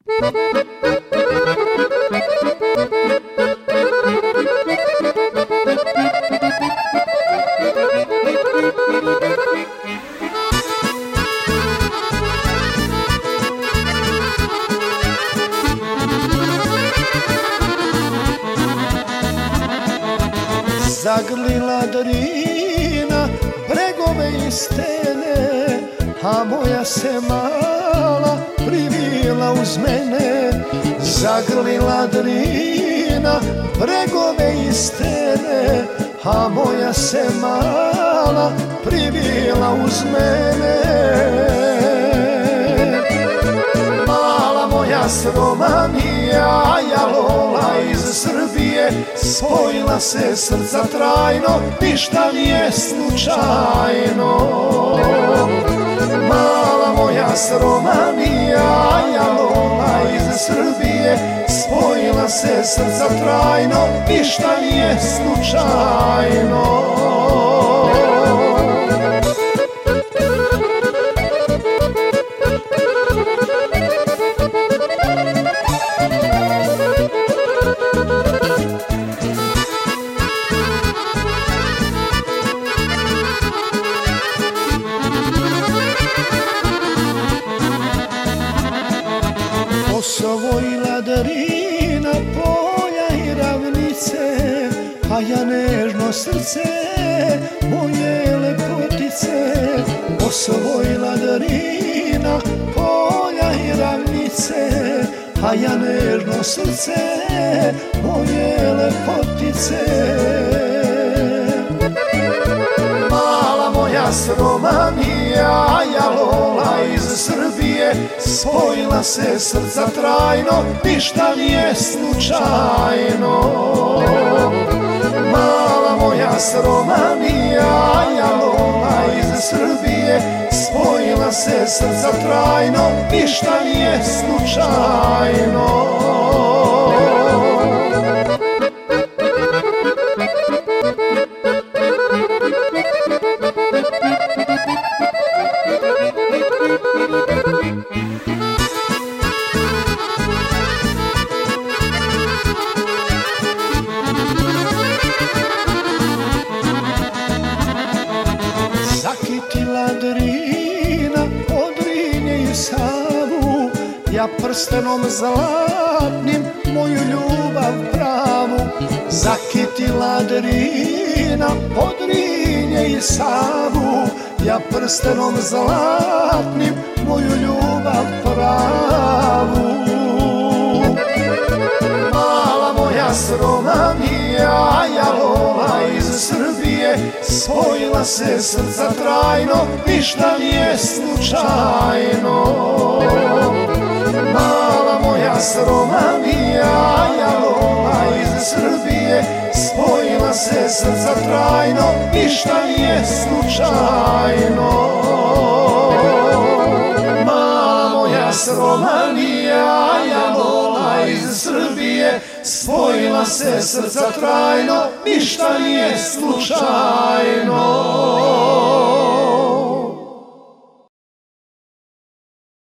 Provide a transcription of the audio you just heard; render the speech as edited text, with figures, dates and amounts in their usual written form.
Zagrlila Drina bregove i stene, a moja se mala privila uz mene. Zagrlila Drina bregove i stene, a moja se mala privila uz mene. Mala moja Romanija, ja Lola iz Srbije, spojila se srca trajno, ništa nije slučajno. Mala moja Romanija, ja Lola iz Srbije, spojila se srca trajno, ništa nije slučajno. Osvojila Drina polja i ravnice, a ja nežno srce moje lepotice. Osvojila Drina polja i ravnice, a ja nežno srce moje lepotice. Mala moja Romanija, ja Lola iz Srbije, spojila se srca trajno, ništa nije slučajno. Mala moja Romanija, ja Lola iz Srbije, spojila se srca trajno, ništa nije slučajno. Zakitila Drina Podrinje i Savu, ja prstenom zlatnim moju ljubav pravu. Zakitila Drina Podrinje i Savu, ja prstenom zlatnim moju ljubav pravu. Mala moja Romanija, ja Lola iz Srbije, spojila se srca trajno, ništa nije slučajno. Mala moja Romanija, ja Lola iz Srbije, spojila se srca trajno, ništa nije slučajno. Mala moja Romanija, ja Lola iz Srbije, spojila se srca trajno, ništa nije slučajno.